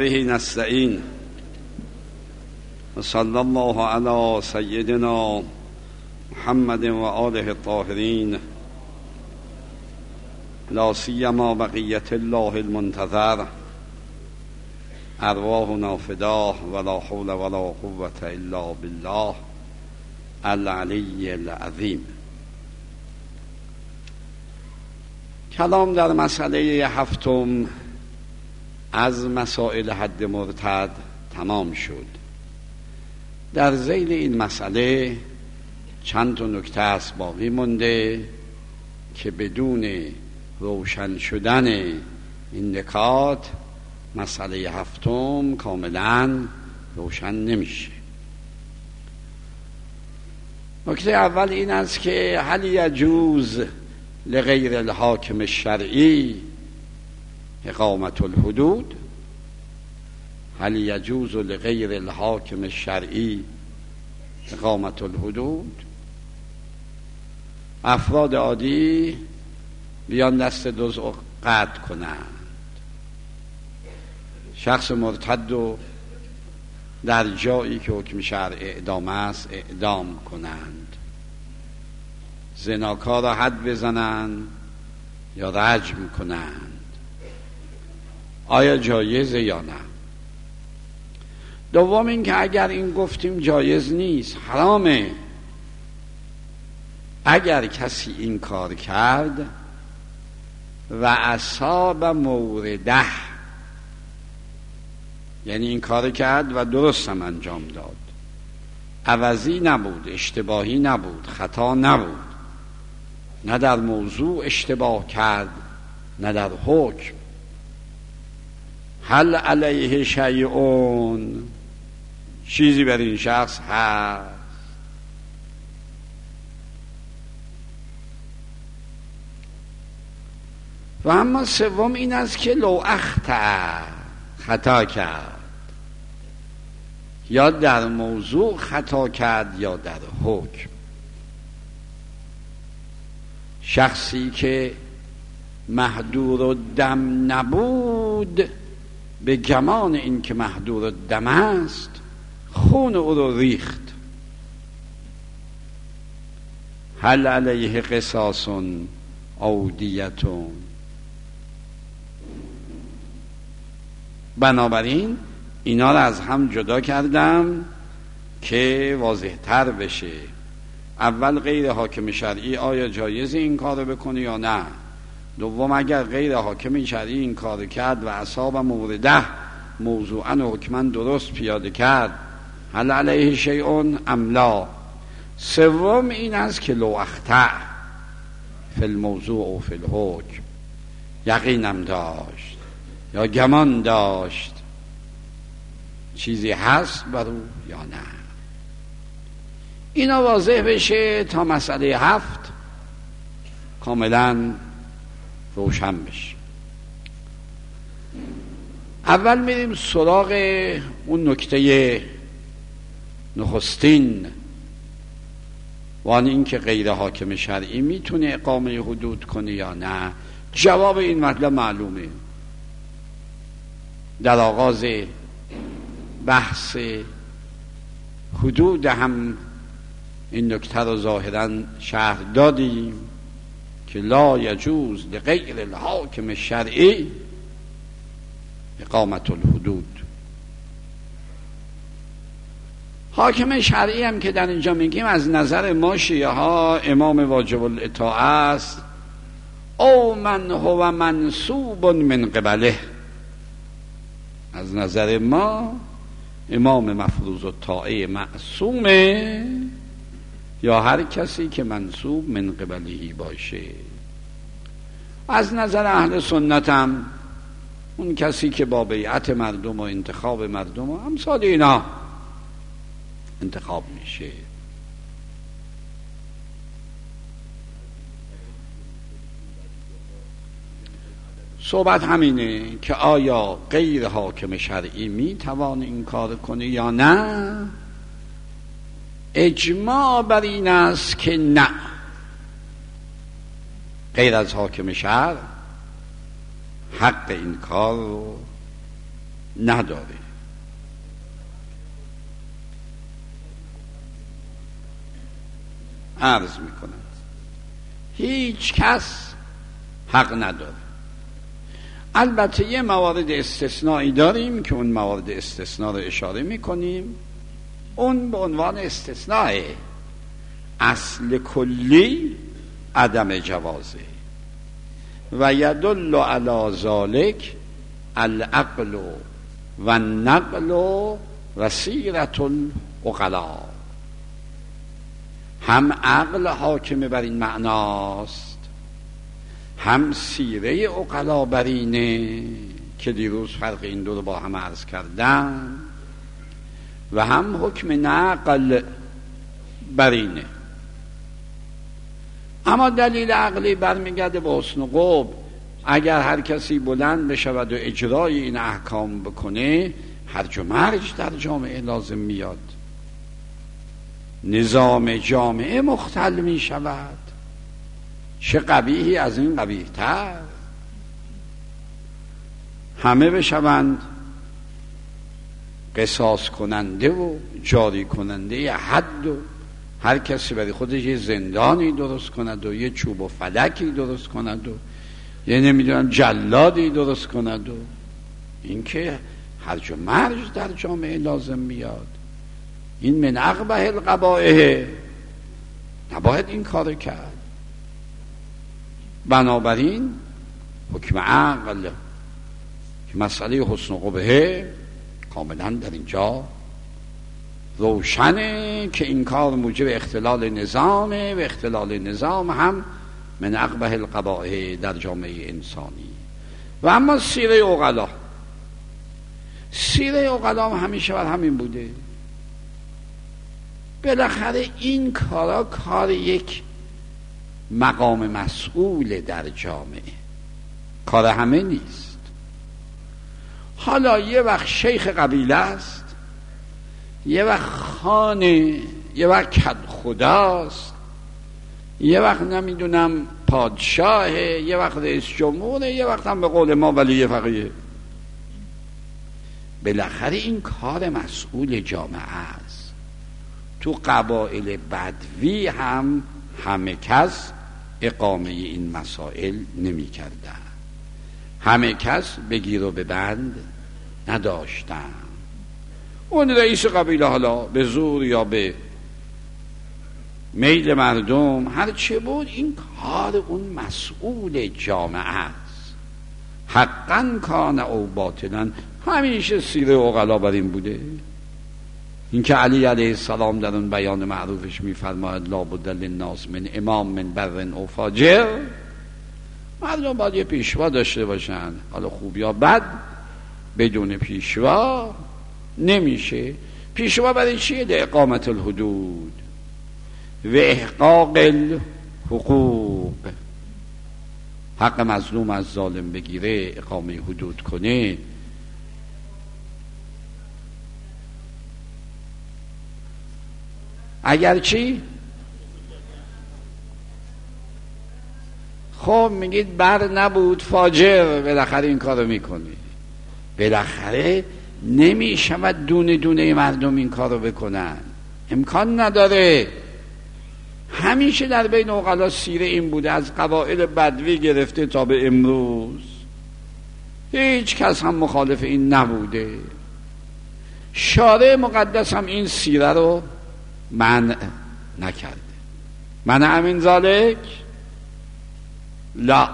به نستعین و صلی الله علی سیدنا محمد و آله الطاهرین لا سیما بقیت الله المنتظر ارواحنا فداه ولا حول ولا قوة الا بالله العلی العظیم. کلام در مسئله هفتم از مسائل حد مرتد تمام شد. در ذیل این مسئله چند تا نکته است باقی مونده که بدون روشن شدن این نکات مسئله هفتم کاملا روشن نمیشه. نکته اول این است که هل یجوز لغیر الحاکم الشرعی اقامت الحدود؟ هل یجوز لغیر الحاکم الشرعی اقامت الحدود؟ افراد عادی بیان دست دزد قطع کنند، شخص مرتد رو در جایی که حکم شرع اعدام است اعدام کنند، زناکار را حد بزنند یا رجم کنند. آیا جایزه یا نه؟ دوم این که اگر این گفتیم جایز نیست، حرامه. اگر کسی این کار کرد و اصاب مورده، یعنی این کار کرد و درست هم انجام داد، عوضی نبود، اشتباهی نبود، خطا نبود، نه در موضوع اشتباه کرد نه در حکم، هل علیه شیئون، چیزی بر این شخص هست؟ و اما سوم این است که لو اخطأ، خطا کرد، یا در موضوع خطا کرد یا در حکم. شخصی که محدور الدم نبود، به گمان این که محدور الدم است خون او رو ریخت، هل علیه قصاص او دیتون؟ بنابراین اینا رو از هم جدا کردم که واضح تر بشه. اول غیر حاکم شرعی آیا جایز این کار بکنه یا نه؟ دوم اگر غیر حاکم شرعی این کار کرد و اصاب مورده موضوعا و حکما درست پیاده کرد، هل علیه شیئون ام لا؟ سوم این است که لو اخطأ فی الموضوع و فی الحکم، یقینم داشت یا گمان داشت چیزی هست بر او یا نه. اینا واضح بشه تا مسئله هفت کاملا روشن بشه. اول میریم سراغ اون نکته نخستین، وان این که غیر حاکم شرعی میتونه اقامه حدود کنه یا نه. جواب این مطلب معلومه. در آغاز بحث حدود هم این نکته رو ظاهرا شرح دادیم که لا یجوز لغیر الحاکم الشرعی اقامت الحدود. حاکم شرعی هم که در اینجا میگیم از نظر ما شیعه ها امام واجب الاطاعه است، او من هو منصوب من قبله. از نظر ما امام مفروض الطاعه معصومه، یا هر کسی که منصوب من قبلهی باشه. از نظر اهل سنت هم اون کسی که با بیعت مردم و انتخاب مردم و امثال اینا انتخاب میشه. صحبت همینه که آیا غیر حاکم شرعی میتوان این کار کنه یا نه. اجماع بر این است که نه، غیر از حاکم شرع حق این کار رو نداره. عرض میکنم هیچ کس حق نداره. البته یه موارد استثنایی داریم که اون موارد استثناء رو اشاره میکنیم، اون به عنوان استثناء، اصل کلی عدم جوازه. و یدل علی ذلک العقل و النقل و سیرت العقلا. هم عقل حاکم بر این معناست، هم سیره عقلا بر اینه که دیروز فرق این دو رو با هم عرض کردم، و هم حکم نقل بر اینه. اما دلیل عقلی برمیگرده به حسن قبح. اگر هر کسی بلند بشود و اجرای این احکام بکنه، هرج و مرج در جامعه لازم میاد، نظام جامعه مختل می شود. چه قبیحی از این قبیح تر؟ همه بشوند قصاص کننده و جاری کننده ی حد، و هر کسی برای خودش یه زندانی درست کند و یه چوب و فلکی درست کند و یه نمیدونم جلادی درست کند، و این که هرج و مرج در جامعه لازم میاد. این من اقبح القبائح، نباید این کار کرد. بنابراین حکم عقل که مسئله حسن قبحه کاملا در اینجا روشنه که این کار موجب اختلال نظامه، و اختلال نظام هم من اقبح القبائح در جامعه انسانی. و اما سیره عقلا، سیره عقلا همیشه بر همین بوده. بالاخره این کارا کار یک مقام مسئول در جامعه، کار همه نیست. حالا یه وقت شیخ قبیله است، یه وقت خانه، یه وقت کد خداست، یه وقت نمیدونم پادشاهه، یه وقت رئیس جمهوره، یه وقت هم به قول ما ولی فقیه. بالاخره این کار مسئول جامعه است. تو قبایل بدوی هم همه کس اقامه این مسائل نمی کردن، همه کس بگیر و ببند نداشتن. اون رئیس قبیله حالا به زور یا به میل مردم هر چه بود، این کار اون مسئول جامعه است، حقا کان او باطلا. همیشه سیره عقلا بر این بوده. این که علی علیه السلام در اون بیان معروفش میفرماید لا بد للناس من امام من بر او فاجر، مردم باید یه پیشوا داشته باشن، حالا خوب یا بد. بدون پیشوا نمیشه. پیشوا برای چیه؟ ده اقامت الحدود و احقاق الحقوق. حق مظلوم از ظالم بگیره، اقامه حدود کنه. اگر چی؟ خب میگید بر نبود فاجر، بالاخره این کارو میکنی. بالاخره نمیشود دونه دونه مردم این کارو بکنن، امکان نداره. همیشه در بین عقلا سیره این بوده، از قبایل بدوی گرفته تا به امروز هیچ کس هم مخالف این نبوده. شارع مقدس هم این سیره رو منع نکرده. منع من ذالک لا.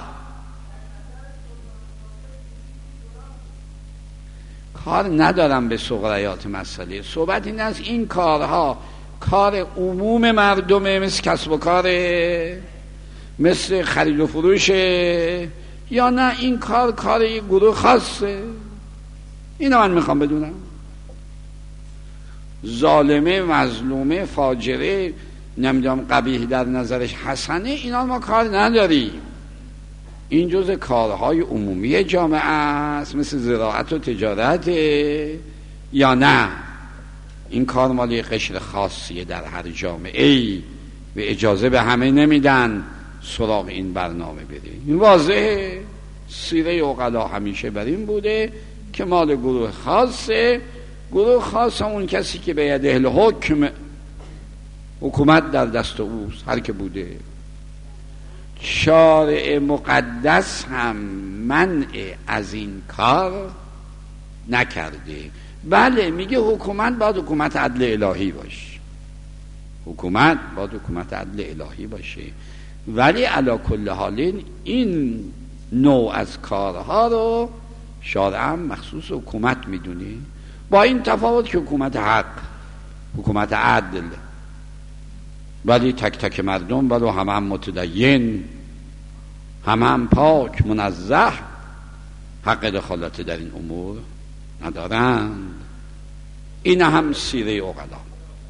کار ندارم به سغریات مسئله. صحبت این است این کارها کار عموم مردمه، مثل کسب و کاره، مثل خرید و فروشه، یا نه این کار یک گروه خاصه؟ اینو من میخوام بدونم. ظالمه، مظلومه، فاجره، نمیدونم قبیح در نظرش حسنه، اینا ما کار نداریم. این جزء کارهای عمومی جامعه است، مثل زراعت و تجارت، یا نه این کار مال یک قشر خاصیه در هر جامعه و اجازه به همه نمیدن سراغ این برنامه بره. این واضحه. سیره عقلا همیشه بر این بوده که مال گروه خاصه. گروه خاص اون کسی که به یده الحکم، حکومت در دست اوست، هر که بوده. شارع مقدس هم منع از این کار نکرده. بله میگه حکومت باید حکومت عدل الهی باشه، حکومت باید حکومت عدل الهی باشه، ولی علی کل حال این نوع از کارها رو شارع هم مخصوص حکومت میدونه، با این تفاوت که حکومت حق، حکومت عدل، ولی تک تک مردم ولو هم متدین، هم پاک منزه، حق دخالت در این امور ندارند. این هم سیره عقلا.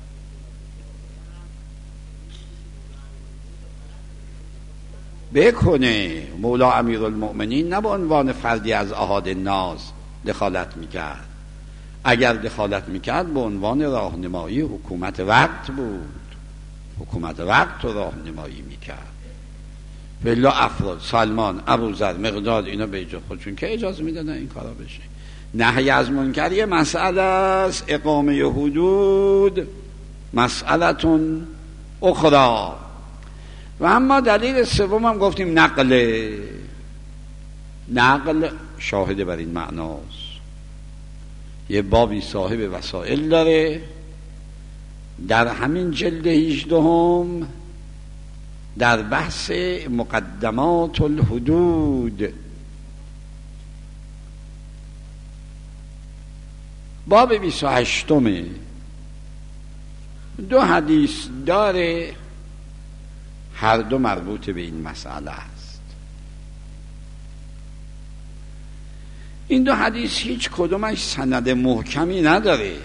بکنه مولا امیرالمؤمنین نه به عنوان فردی از احاد الناس دخالت میکرد، اگر دخالت میکرد به عنوان راهنمایی حکومت وقت بود، حکومت وقت رو راهنمایی میکرد. بلا افراد سلمان، ابوذر، مقداد، اینا به اجازه خودشون که اجازه میدادن این کارا بشه. نهی از منکر یه مسئله است، اقامه حدود مسئلتون اخرى. و اما دلیل سوم هم گفتیم نقل شاهد بر این معناست. یه بابی صاحب وسائل داره در همین جلد 18 در بحث مقدمات الحدود، باب 28 دو حدیث داره، هر دو مربوط به این مسئله است. این دو حدیث هیچ کدومش سند محکمی نداره،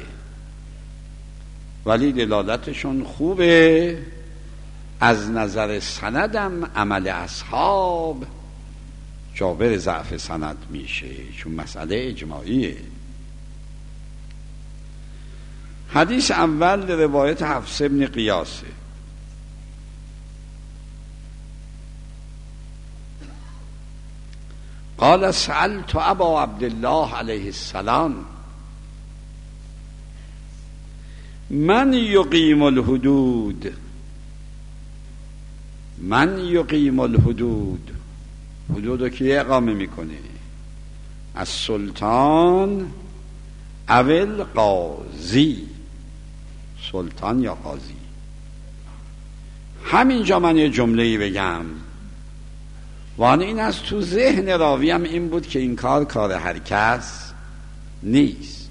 ولی دلالتشون خوبه. از نظر سندم عمل اصحاب جابر ضعف سند میشه، چون مسئله اجماعیه. حدیث اول روایت حفص بن قیاسه. قال سألت ابا عبدالله علیه السلام من یقیم الحدود، من یقیم الحدود، حدود رو که اقامه میکنه؟ از سلطان اول قاضی، سلطان یا قاضی. همینجا من یه جمله‌ای بگم، وانه این از تو ذهن راویم این بود که این کار هر کس نیست.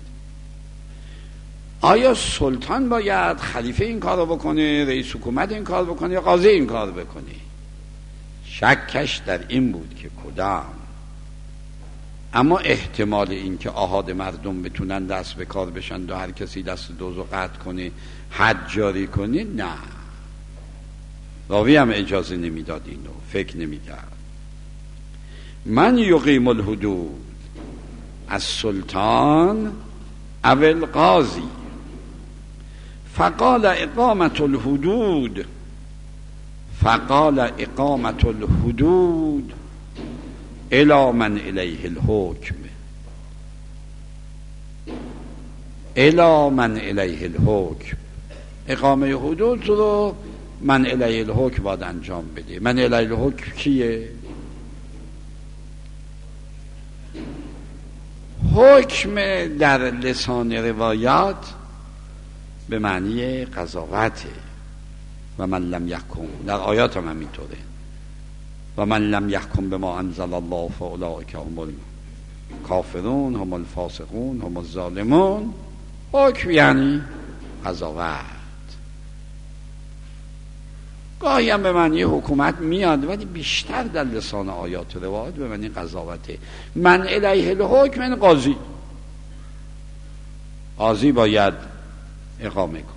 آیا سلطان باید، خلیفه این کار رو بکنه، رئیس حکومت این کار بکنه، یا قاضی این کار بکنه؟ شکش در این بود که کدام. اما احتمال این که آحاد مردم بتونن دست به کار بشن و هر کسی دست دوزو قطع کنه، حد جاری کنه، نه. راوی هم اجازه نمیداد، اینو فکر نمیکرد. من یقیم الحدود از سلطان اول قاضی. فقال اقامت الحدود، فقال اقامت الحدود الی من الیه الحکم، الی من الیه الحکم. اقامه حدود رو من الیه الحکم باید انجام بده. من الیه الحکم کیه؟ حکم در لسان روایات به معنی قضاوته. و من لم یحکم، در آیات هم اینطوره، و من لم یحکم بما انزل الله فاولئک هم الکافرون هم الفاسقون هم الظالمون. حکم یعنی قضاوت. گاهی هم به معنی حکومت میاد، ولی بیشتر در لسان آیات و روایات به معنی قضاوته. من الیه الحکم یعنی قاضی. قاضی باید اقامه کنه.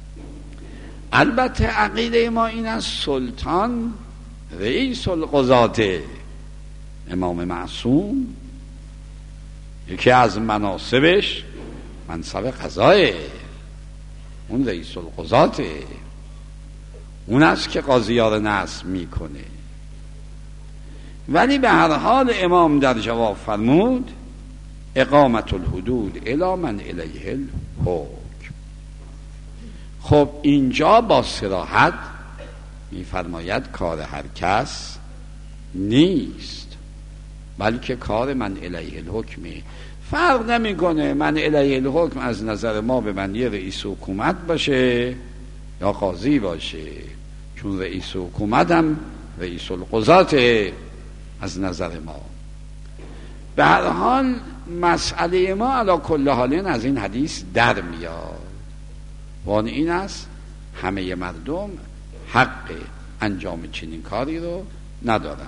البته عقیده ما این است سلطان رئیس القضاته، امام معصوم، یکی از مناصبش منصب قضایه، اون رئیس القضاته، اون است که قاضی‌ها رو نصب میکنه. ولی به هر حال امام در جواب فرمود اقامت الحدود الی من الیه الحکم. خب اینجا با صراحت میفرماید کار هر کس نیست، بلکه کار من الیه الحکمه. فرق نمیکنه من الیه الحکم از نظر ما به معنی رئیس حکومت باشه یا قاضی باشه، چون رئیس حکومت هم رئیس القضات از نظر ما. به هر حال مسئله ما علی کل حال از این حدیث در میاد و آن این است همه مردم حق انجام چنین کاری رو ندارن.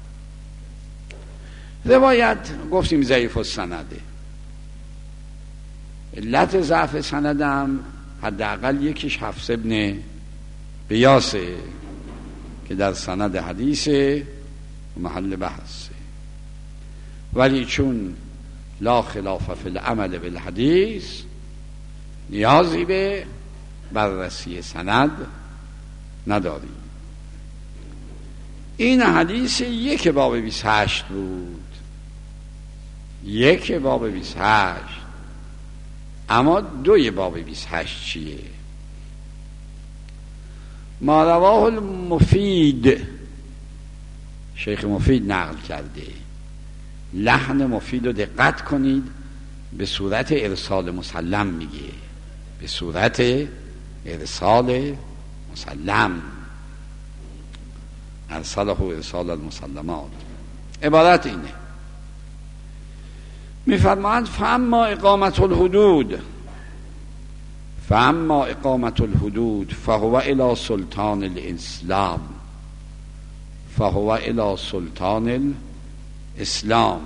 روایت گفتیم ضعیف السنده، علت ضعف سندم حداقل یکیش حفص ابن قیاسه که در سند حدیث محل بحثه، ولی چون لا خلاف فی العمل بالحدیث نیازی به بررسی سند نداریم. این حدیث یک باب 28 بود، یک باب 28، اما دوی باب 28 چیه؟ ما رواه المفید، شیخ مفید نقل کرده. لحن مفید رو دقت کنید، به صورت ارسال مسلم میگه، به صورت ارسال مسلم، ارساله ارسال المسلمات. عبارت اینه، میفرماند فاما اقامت الحدود، فاما اقامت الحدود فهو الی سلطان الاسلام، فهو الی سلطان الاسلام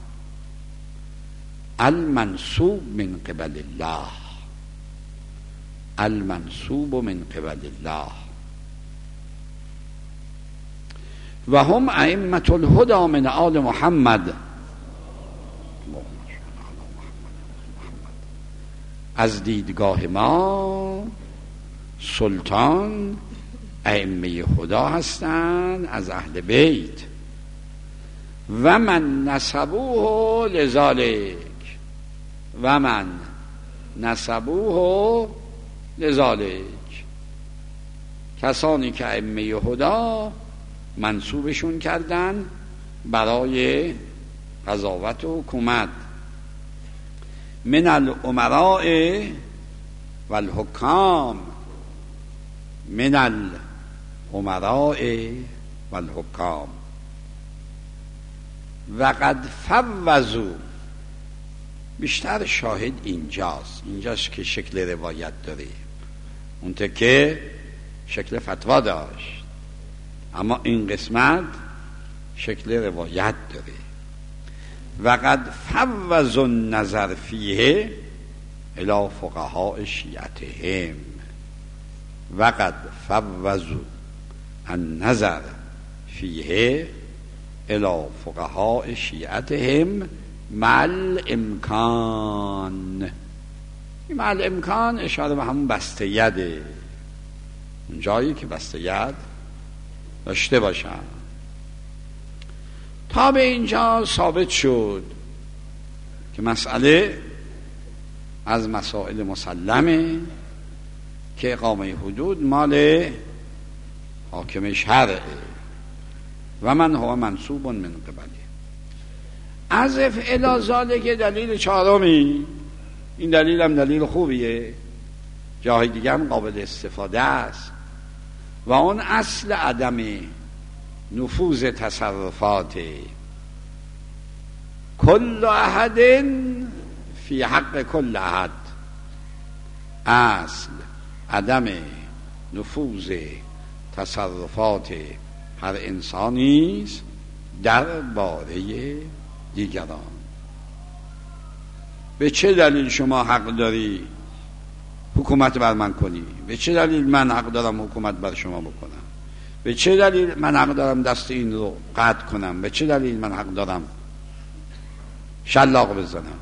المنصوب من قبل الله، المنصوب من قبل الله و هم ائمة الهدى من آل محمد. از دیدگاه ما سلطان ائمه خدا هستند از اهل بیت و من نسبوه لذالک، و من نسبوه لذالک، کسانی که ائمه خدا منصوبشون کردن برای قضاوت و حکومت، من الامراء والحکام، من الامراء والحکام و قد فوضوا. بیشتر شاهد اینجاست که شکل روایت داره، اون که شکل فتوا داشت، اما این قسمت شکل روایت داره. و قد فوض النظر فیه الی فقهاء شیعتهم، و قد فوض النظر فیه الی فقهاء شیعتهم مع الامکان. این مع الامکان اشاره به همون بسته یده، اون جایی که بسته ید داشته باشن. تا به اینجا ثابت شد که مسئله از مسائل مسلمه که اقامه حدود مال حاکم شرعه و من هو منصوب من قبله. عزف الی ذالک دلیل چهارمی، این دلیل هم دلیل خوبیه، جای دیگه هم قابل استفاده است، و اون اصل عدم نفوذ تصرفات کل احد فی حق کل احد، اصل عدم نفوذ تصرفات هر انسانی است در باره دیگران. به چه دلیل شما حق داری حکومت بر من کنی؟ به چه دلیل من حق دارم حکومت بر شما بکنم؟ به چه دلیل من حق دارم دست این رو قطع کنم؟ به چه دلیل من حق دارم شلاق بزنم؟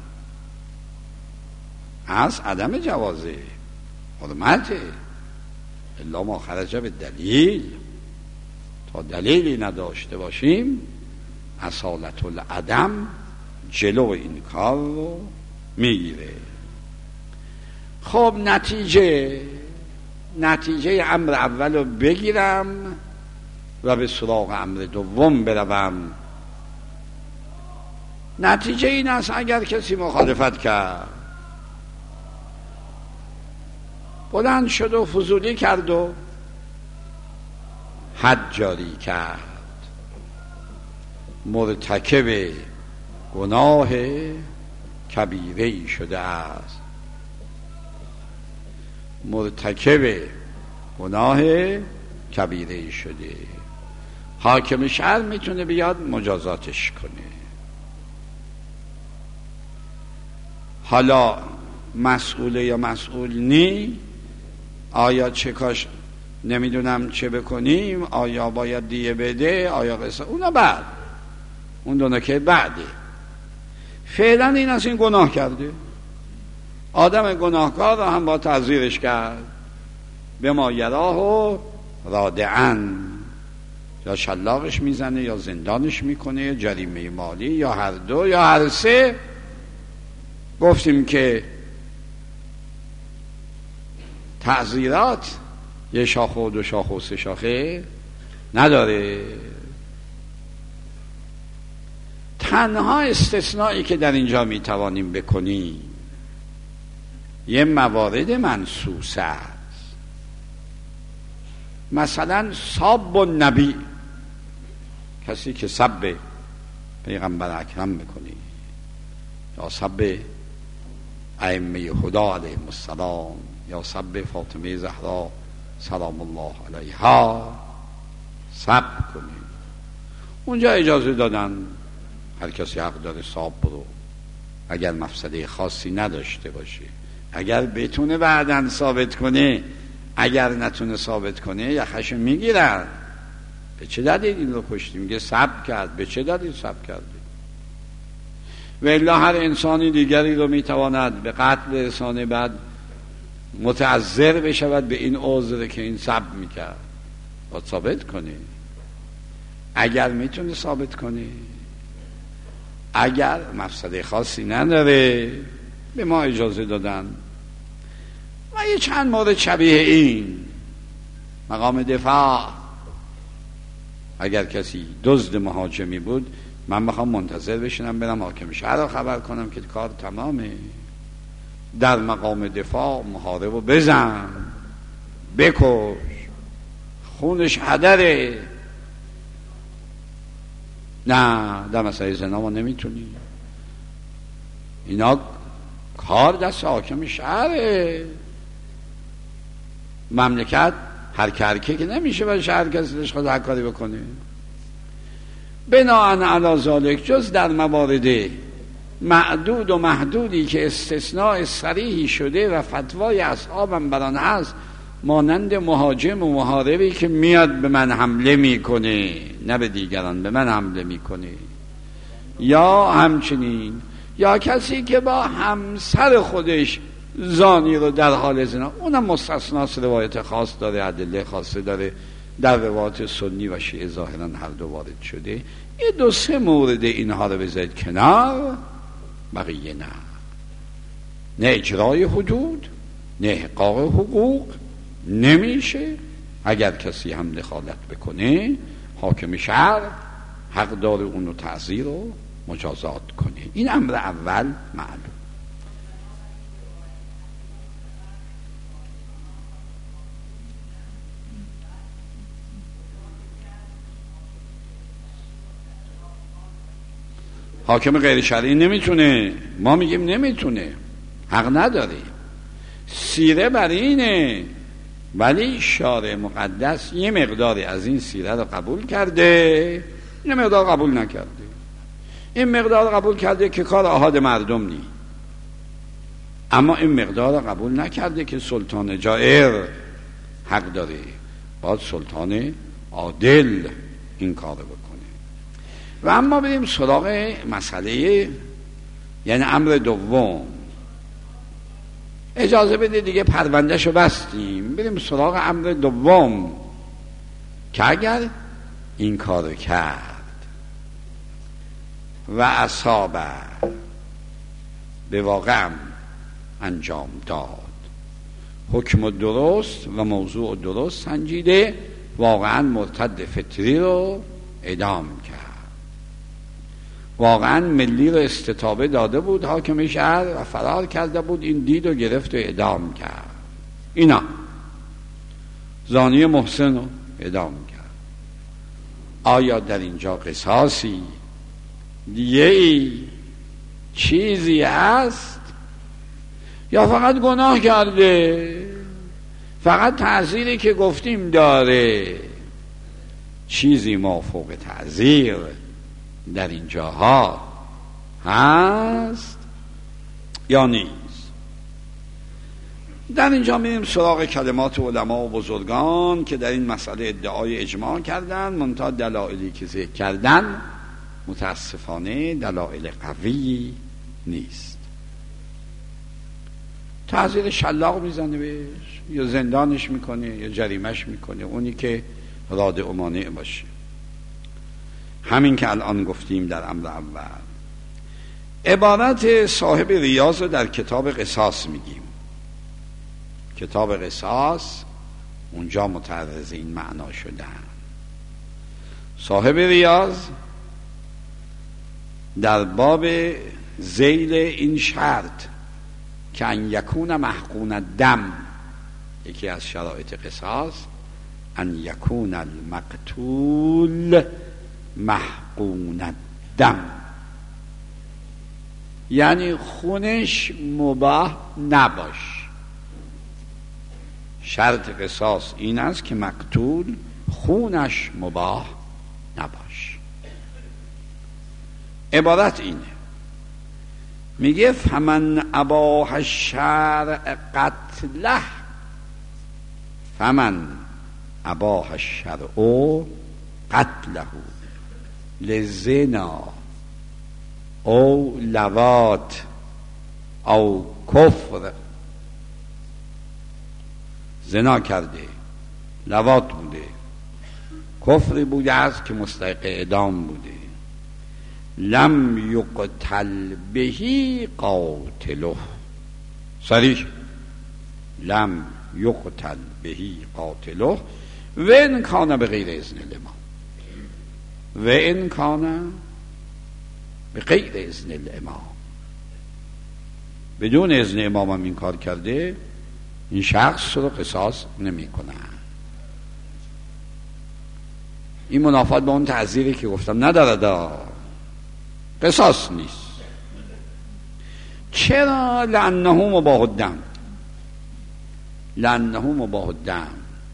از عدم جوازه حرمته، الا ما خرج به دلیل. تا دلیلی نداشته باشیم اصالت العدم جلو این کار رو میگیره. خب نتیجه امر اول رو بگیرم و به سراغ امر دوم بروم. نتیجه این است اگر کسی مخالفت کرد، بلند شد و فضولی کرد و حد جاری کرد، مرتکب گناه کبیره‌ای شده است. مرتکب گناه کبیره‌ای شده. حاکم شهر میتونه بیاد مجازاتش کنه. حالا مسئوله یا مسئول نی، آیا چه کاش نمیدونم چه بکنیم، آیا باید دیه بده، آیا قصه، اونا بعد، اون دو نکته بعده. فعلا این از این گناه کرده، آدم گناهکار را هم با تعذیرش کرد، به ما یراه و رادعن، یا شلاقش میزنه یا زندانش میکنه یا جریمه مالی یا هر دو یا هر سه. گفتیم که تعذیرات یه شاخه و دو شاخه و سه شاخه نداره. تنها استثنایی که در اینجا میتوانیم بکنیم یه موارد منصوص است. مثلا ساب النبی، کسی که سب پیغمبر اکرم میکنه یا سب ائمه هدی علیهم السلام یا سب فاطمه زهرا سلام الله علیها سب کنیم، اونجا اجازه دادن هر کسی حق داره ساب برو، اگر مفسده خاصی نداشته باشه، اگر بتونه بعداً ثابت کنه، اگر نتونه ثابت کنه یخش میگیرن. به چه دلیل این رو کشتی؟ میگه سب کرد. به چه دلیل سب کرده؟ و الا هر انسانی دیگری رو میتواند به قتل رسانه، بعد متعذر بشود به این عذر که این سب میکرد، باید ثابت کنه. اگر میتونه ثابت کنه، اگر مفسده خاصی نداره، به ما اجازه دادن. و یه چند مورد شبیه این، مقام دفاع، اگر کسی دزد مهاجمی بود، من بخوام منتظر بشینم برم حاکم شهر رو خبر کنم که کار تمامه، در مقام دفاع محارب رو بزن، بکش، خونش هدره. نه، در مسئله زنا ما نمیتونی، اینا کار دست حاکم شهره. مملکت هر که نمیشه باشه هر کسی دلش خود هر کاری بکنه. بناءً علی ذالک، جز در موارد معدود و محدودی که استثناء صریحی شده و فتوای اصحابم بران هست، مانند مهاجم و محاربی که میاد به من حمله میکنه، نه به دیگران، به من حمله میکنه، یا همچنین یا کسی که با همسر خودش زانی رو در حال زنا، اونم مستثناست، روایت خاص داره، ادله خاصه داره، در روایت سنی و شیعه ظاهرا هر دو وارد شده. یه دو سه مورد اینها رو بذارید کنار، بقیه نه اجرای حدود، نه احقاق حقوق نمیشه. اگر کسی هم دخالت بکنه، حاکم شهر حق داره اونو تعزیر و مجازات کنه. این امر اول معلوم. حاکم غیر شرعی نمیتونه، ما میگیم نمیتونه، حق نداره، سیره بر اینه، ولی شارع مقدس یه مقداری از این سیره رو قبول کرده، یه مقدار قبول نکرده. این مقدار قبول کرده که کار احاد مردم نی، اما این مقدار قبول نکرده که سلطان جائر حق داره، باید سلطان عادل این کار بکنه. و اما بریم سراغ مسئله، یعنی امر دوم. اجازه بده دیگه، پروندهشو بستیم، بریم سراغ امر دوم که اگر این کارو کرد و اصابه به واقع انجام داد، حکم درست و موضوع درست سنجیده، واقعا مرتد فطری رو اعدام کرد، واقعا ملی رو استتابه داده بود حاکم شهر و فرار کرده بود، این دید و گرفت و اعدام کرد. اینا زانی محسن رو اعدام کرد. آیا در اینجا قصاصی دیگه ای چیزی هست یا فقط گناه کرده؟ فقط تعزیری که گفتیم داره، چیزی مافوق تعزیر در اینجاها هست یا نیست؟ در اینجا میریم سراغ کلمات علما و بزرگان که در این مسئله ادعای اجماع کردن، منتها دلایلی که ذکر کردن متاسفانه دلایل قوی نیست. تعزیر شلاق میزنه بهش، یا زندانش میکنه یا جریمش میکنه، اونی که رادع و مانع باشه. همین که الان گفتیم در امر اول. عبارت صاحب ریاض رو در کتاب قصاص میگیم. کتاب قصاص اونجا متعرض این معنا شدن. صاحب ریاض در باب ذیل این شرط که ان یکون محقون الدم، یکی از شرایط قصاص ان یکون المقتول محقون الدم، یعنی خونش مباح نباش. شرط قصاص این است که مقتول خونش مباح نباش. عبارت اینه، میگه فمن اباح الشرع قتله، فمن اباح الشرع قتله لزنا او لواط او کفر. زنا کرده، لواط بوده، کفری بوده است که مستحق اعدام بوده، لم یقتل بهی قاتله، صریح لم یقتل بهی قاتله و ان کان به غیر اذن الامام، و ان کان به غیر اذن الامام، بدون اذن امام هم این کار کرده، این شخص رو قصاص نمی کنن. این منافات با اون تعزیری که گفتم نداره، قصاص نیست. چرا؟ لانه مباح الدم، لانه مباح الدم.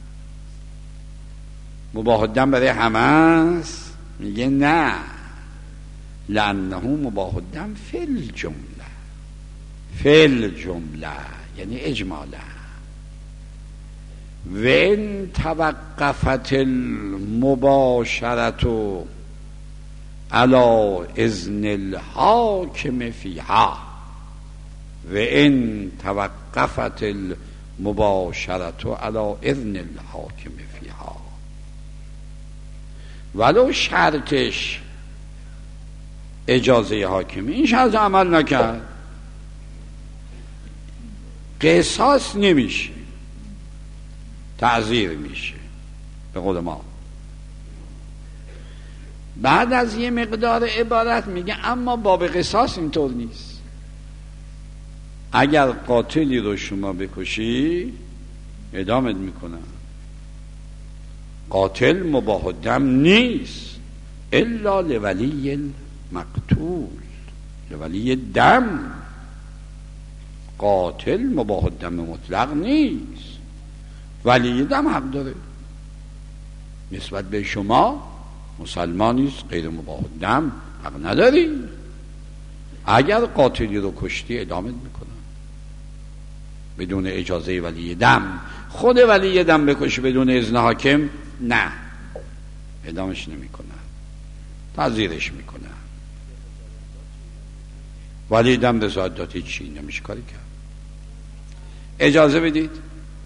مباح الدم برای همه است؟ میگه نه، لانه مباح الدم فی الجمله، فی الجمله یعنی اجمالا. و ان توقفت المباشرت علی اذن الحاکم فیها، و ان توقفت المباشرت علی اذن الحاکم فیها، ولو شرطش اجازه حاکمی، این شرط عمل نکرد، قصاص نمیشه، تعزیر میشه به قول ما. بعد از یه مقدار عبارت میگه اما باب قصاص اینطور نیست. اگر قاتلی رو شما بکشی اعدامت میکنن. قاتل مباح الدم نیست الا لولی المقتول، لولی دم. قاتل مباح الدم مطلق نیست، ولی دم حق داره نسبت به شما. مسلمانیست غیر مباح الدم حق نداری. اگر قاتلی رو کشتی اعدامت میکنن بدون اجازه ولی دم. خود ولی دم بکشه بدون اذن حاکم نه، اعدامش نمیکنن، تعزیرش میکنن. ولی دم رضایت داد چی نمیشه کاری کرد. اجازه بدید.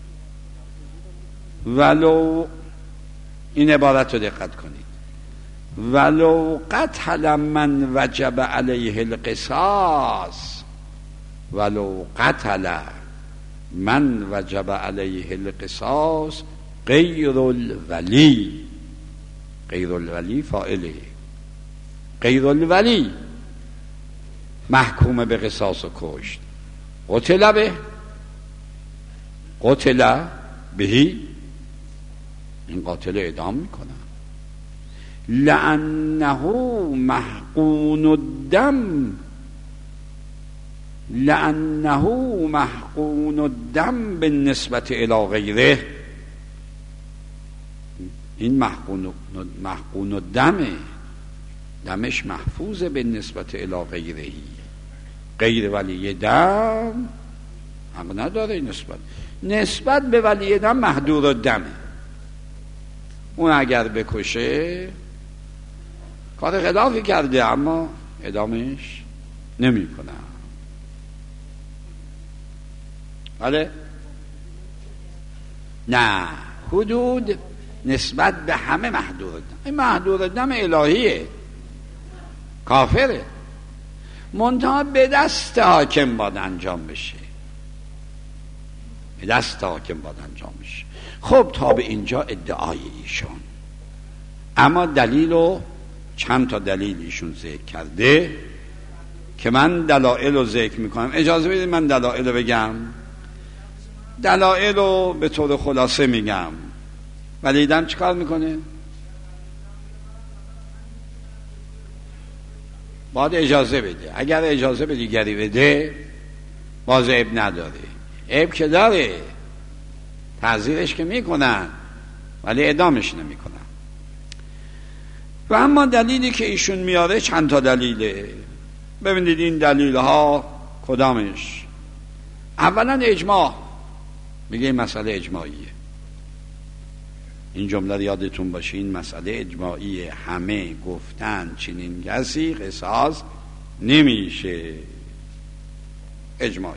ولو این عبارت رو دقت کنید، ولو قتل من وجب علیه القصاص، ولو قتل من وجب علیه القصاص غیر الولی، غیر الولی فاعله، غیر الولی محکوم به قصاص و کشت، قتل به، قتل بهی، این قاتل اعدام میکنن. لأنه محقون الدم، لأنه محقون الدم بالنسبة الى غیره، این محقون الدمه، دمش محفوظه به نسبت الی غیره، غیر ولی دم حق نداره نسبت به ولی دم محدود الدمه. اون اگر بکشه کار خلافی کرده اما اعدامش نمی کنه. بله؟ نه، حدود نسبت به همه محدود دم. این محدود دم الهیه، کافره، منتها به دست حاکم باید انجام بشه، به دست حاکم باید انجام بشه. خب تا به اینجا ادعای ایشون، اما دلیل رو چند تا دلیل ایشون ذکر کرده که من دلائل رو ذکر میکنم. اجازه بدید من دلائل رو بگم، دلائل رو به طور خلاصه میگم. ولی دم چی کار میکنه؟ باید اجازه بده. اگر اجازه به دیگری بده باز عیب نداره. عیب که داره، تعزیرش که میکنن ولی اعدامش نمیکنن. و اما دلیلی که ایشون میاره چند تا دلیله. ببینید این دلیل ها کدامش؟ اولا اجماع، میگه این مسئله اجماعیه. این جمله یادتون باشه، این مسئله اجماعیه، همه گفتن چنین کسی قصاص نمیشه، اجماعیه.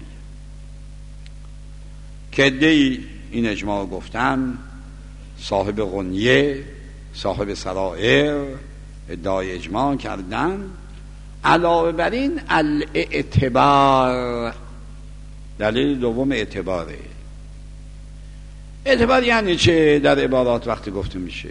که دی این اجماع گفتن، صاحب غنیه، صاحب سرائر ادعای اجماع کردن. علاوه بر این الاعتبار، دلیل دوم اعتباره. اعتبار یعنی چه در عبارات وقتی گفته میشه؟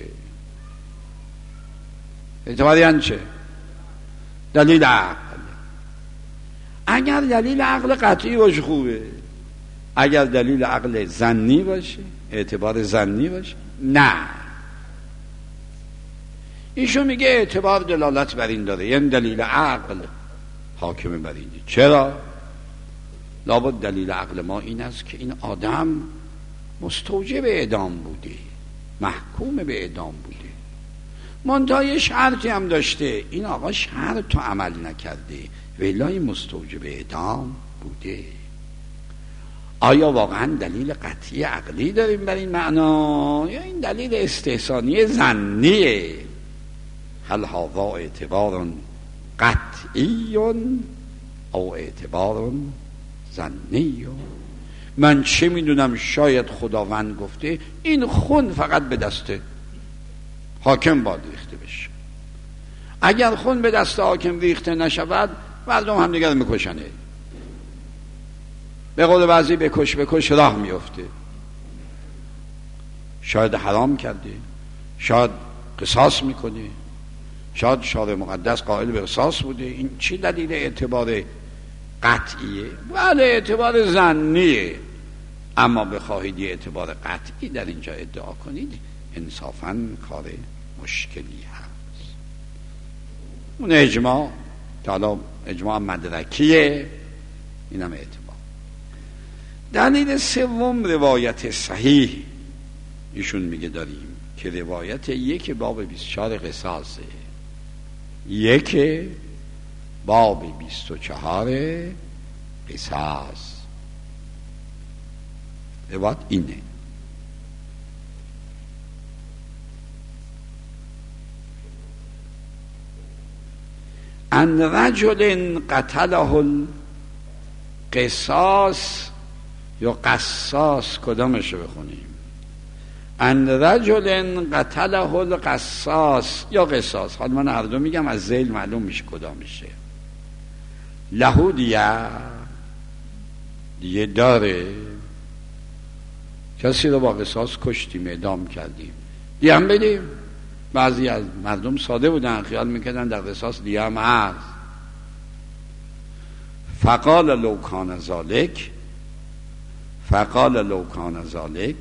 اعتبار یعنی چه؟ دلیل عقل. اگر دلیل عقل قطعی باشه خوبه، اگر دلیل عقل ظنی باشه، اعتبار ظنی باشه، نه. ایشون میگه اعتبار دلالت بر این داره، یعنی دلیل عقل حاکم بر اینه. چرا؟ لابد دلیل عقل ما این است که این آدم مستوجب اعدام بوده، محکوم به اعدام بوده، منتها یه شرطی هم داشته، این آقا شرط تو عمل نکرده ولی مستوجب اعدام بوده. آیا واقعا دلیل قطعی عقلی داریم بر این معنا یا این دلیل استحسانی ظنیه؟ هل هذا اعتبار قطعی او اعتبار ظنی؟ من چه میدونم، شاید خداوند گفته این خون فقط به دست حاکم باید ریخته بشه. اگر خون به دست حاکم ریخته نشود مردم هم دیگر میکشنه. به قول بعضی بکش راه میفته. شاید حرام کرده، شاید قصاص میکنه، شاید شارع مقدس قائل به قصاص بوده. این چی دلیل اعتبار قطعیه؟ بله اعتبار ظنیه. اما بخواهید یه اعتبار قطعی در اینجا ادعا کنید انصافاً کار مشکلی هست. اون اجماع که حالا اجماع مدرکیه، اینم اعتبار. دلیل سوم روایت صحیح ایشون میگه داریم که روایت یک باب 24 قصاصه، یک باب 24 قصاص. روایت اینه: ان رجل قتله القصاص یا قصاص، کدامشو بخونیم؟ ان رجل قتله القصاص یا قصاص، حالا من هر دو میگم، از ذیل معلوم میشه کدام میشه. له دیه داره، کسی رو با قصاص کشتیم، اعدام کردیم، دیه هم بدیم. بعضی از مردم ساده بودن، خیال میکردن در قصاص دیه هم هست. فقال لو کان ذلک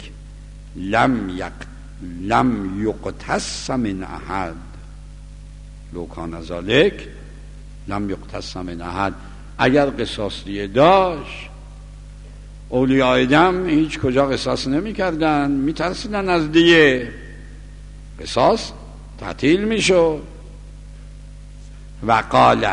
لم یقتص من احد. لو کان ذلک لم یقتص من احد. اگر قصاص دیه داشت، اولیاء دم هیچ کجا قصاص نمی کردن، می ترسیدن از دیه، قصاص تعطیل می شد. وقال،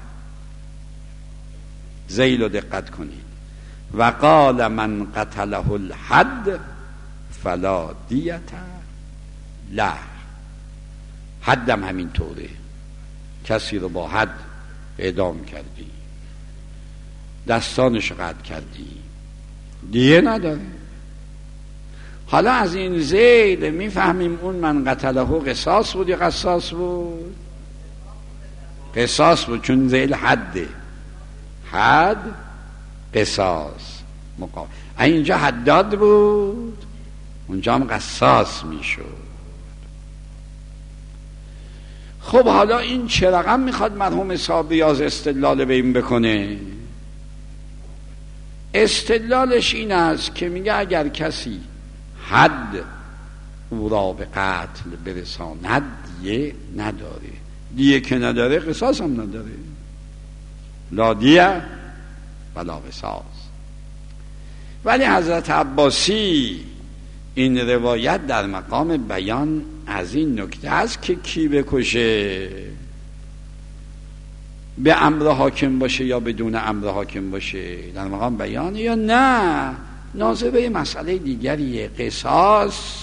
ذیل رو دقت کنید، وقال من قتله الحد فلا دیت له. حدم همین طوره، کسی رو با حد اعدام کردی، دستانش قطع کردی، دیه نداره. حالا از این زید میفهمیم اون من قتله قصاص بود یا قصاص بود؟ قصاص بود، چون زیل حده، حد قصاص مقابل. اینجا حداد بود، اونجا هم قصاص میشد. خب حالا این چه رقم میخواد مرحوم صاحب بیاز استدلال به این بکنه؟ استدلالش این است که میگه اگر کسی حد او را به قتل برساند، دیه نداره. دیه که نداره، قصاص هم نداره. لا دیه ولا قصاص. ولی حضرت عباسی این روایت در مقام بیان از این نکته است که کی بکشه، به امر حاکم باشه یا بدون امر حاکم باشه، در مقام بیان یا نه ناظر به مسئله دیگریه. قصاص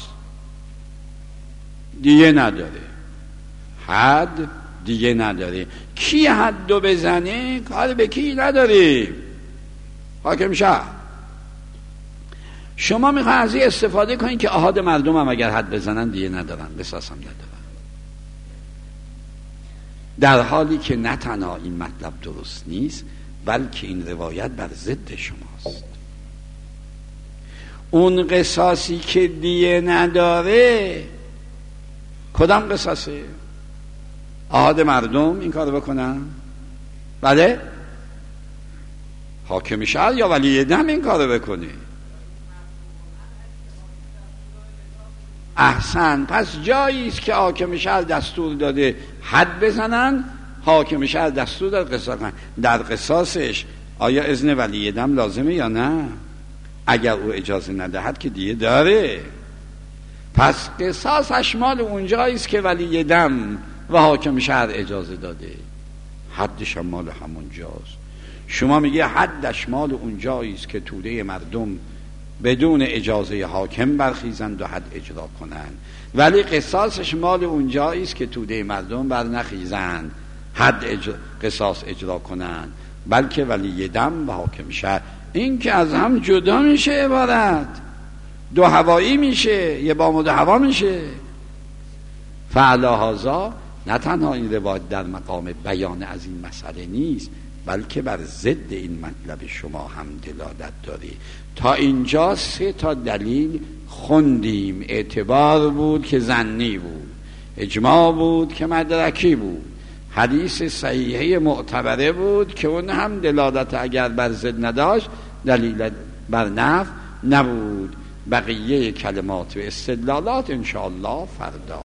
دیگه نداره، حد دیگه نداره. کی حدو بزنه کار به کی نداره، حاکم شهر. شما میخواین از این استفاده کنین که احاد مردم هم اگر حد بزنن دیگه ندارن، قصاص هم ندارن، در حالی که نه تنها این مطلب درست نیست، بلکه این روایت بر ضد شماست. اون قصاصی که دیه نداره کدام قصاصه؟ احاد مردم این کارو بکنن؟ بله؟ حاکم شهر یا ولی دم این کارو بکنه؟ احسن. پس جایی است که حاکم شهر دستور داده حد بزنن، حاکم شهر دستور داده قصاص کنن. در قصاصش آیا اذن ولی دم لازمه یا نه؟ اگر او اجازه ندهد که دیگه داره. پس قصاصش مال اونجایی است که ولی دم و حاکم شهر اجازه داده، حدش هم مال همون جاست. شما میگه حدش مال اونجایی است که توده مردم بدون اجازه حاکم برخیزند و حد اجرا کنند، ولی قصاصش مال اونجایی است که توده مردم بر نخیزند حد قصاص اجرا کنند، بلکه ولی دم و حاکم شهر. این که از هم جدا میشه، عبارت دو هوایی میشه، یه بام و دو هوا میشه. فعلا هذا نه تنها این روایت در مقام بیان از این مسئله نیست، بلکه بر ضد این مطلب شما هم دلالت داره. تا اینجا 3 دلیل خوندیم. اعتبار بود که ظنی بود، اجماع بود که مدرکی بود، حدیث صحیحه معتبره بود که اون هم دلالت اگر بر ضد نداشت دلیل بر نفع نبود. بقیه کلمات و استدلالات انشاءالله فردا